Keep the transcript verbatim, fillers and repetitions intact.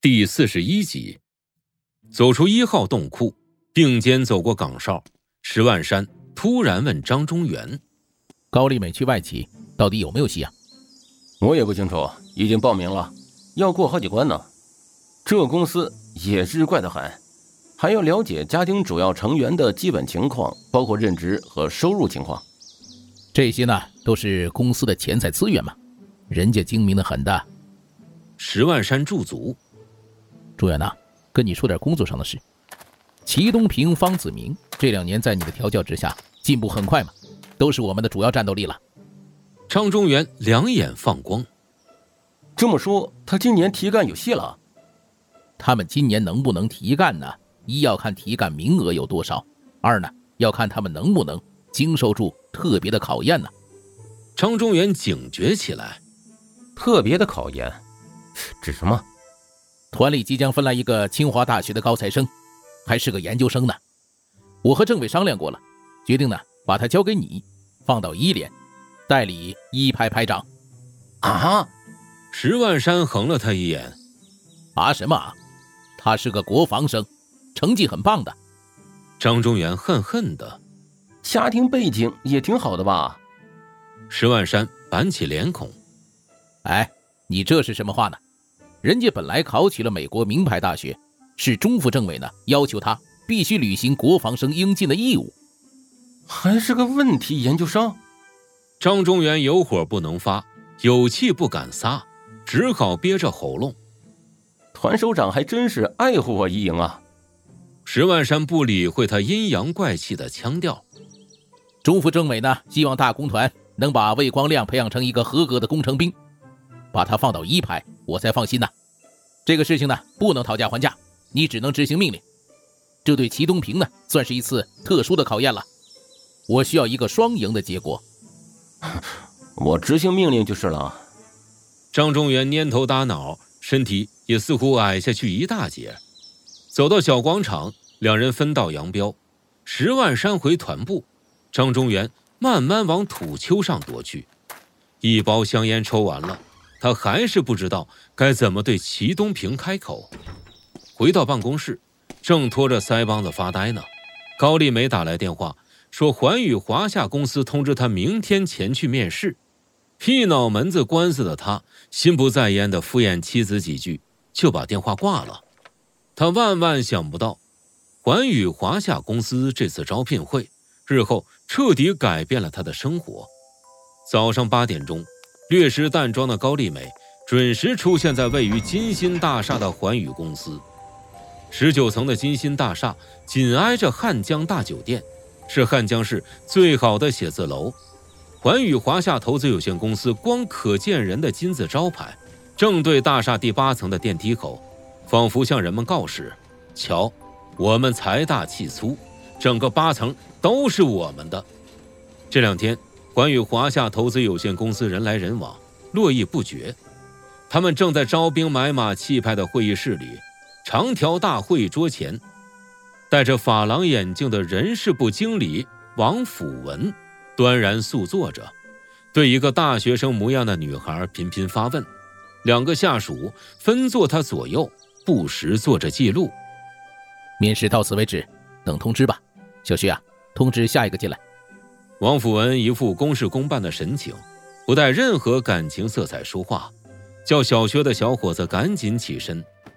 第四十一集。走出一号洞库，并肩走过岗哨，石万山突然问张中原： 高丽美去外企到底有没有戏啊？ 我也不清楚，已经报名了，要过好几关呢。这公司也是怪得很，还要了解家庭主要成员的基本情况，包括任职和收入情况。 这些呢都是公司的钱财资源嘛，人家精明得很的。 石万山驻足： 朱远呐，跟你说点工作上的事。祁东平、方子明这两年在你的调教之下进步很快嘛，都是我们的主要战斗力了。 张中原两眼放光： 这么说他今年提干有戏了？ 他们今年能不能提干呢？一要看提干名额有多少，二呢要看他们能不能经受住特别的考验呢。 张中原警觉起来： 特别的考验指什么？ 团里即将分来一个清华大学的高材生，还是个研究生呢。我和政委商量过了，决定呢把他交给你，放到一连，代理一排排长。 啊！ 石万山横了他一眼： 啊什么啊？他是个国防生，成绩很棒的。 张中原恨恨的： 家庭背景也挺好的吧？ 石万山板起脸孔： 哎，你这是什么话呢？人家本来考取了美国名牌大学，是中副政委呢要求他必须履行国防生应尽的义务。 还是个问题研究生？ 张中原有火不能发，有气不敢撒，只好憋着喉咙。 团首长还真是爱护我一营啊。 石万山不理会他阴阳怪气的腔调。 中副政委呢希望大工团能把魏光亮培养成一个合格的工程兵，把他放到一排我才放心呐。这个事情呢不能讨价还价，你只能执行命令。这对祁东平呢算是一次特殊的考验了，我需要一个双赢的结果。 我执行命令就是了。 张中原蔫头耷脑，身体也似乎矮下去一大截。走到小广场，两人分道扬镳。石万山回团部，张中原慢慢往土丘上踱去。一包香烟抽完了，他还是不知道该怎么对祁东平开口。回到办公室，正拖着腮帮子发呆呢，高丽梅打来电话，说环宇华夏公司通知他明天前去面试。屁脑门子官司的他心不在焉地敷衍妻子几句，就把电话挂了。他万万想不到，环宇华夏公司这次招聘会日后彻底改变了他的生活。早上八点钟，略施淡妆的高丽美准时出现在位于金星大厦的环宇公司。十九层的金星大厦紧挨着汉江大酒店，是汉江市最好的写字楼。环宇华夏投资有限公司光可见人的金字招牌正对大厦第八层的电梯口，仿佛向人们告示：瞧，我们财大气粗，整个八层都是我们的。这两天环宇华夏投资有限公司人来人往，络绎不绝。他们正在招兵买马气派的会议室里，长条大会议桌前，戴着珐琅眼镜的人事部经理王辅文端然肃坐着，对一个大学生模样的女孩频频发问。两个下属分坐他左右，不时做着记录。 面试到此为止，等通知吧。小徐啊，通知下一个进来。 王辅文一副公事公办的神情，不带任何感情色彩说话，叫小薛的小伙子赶紧起身，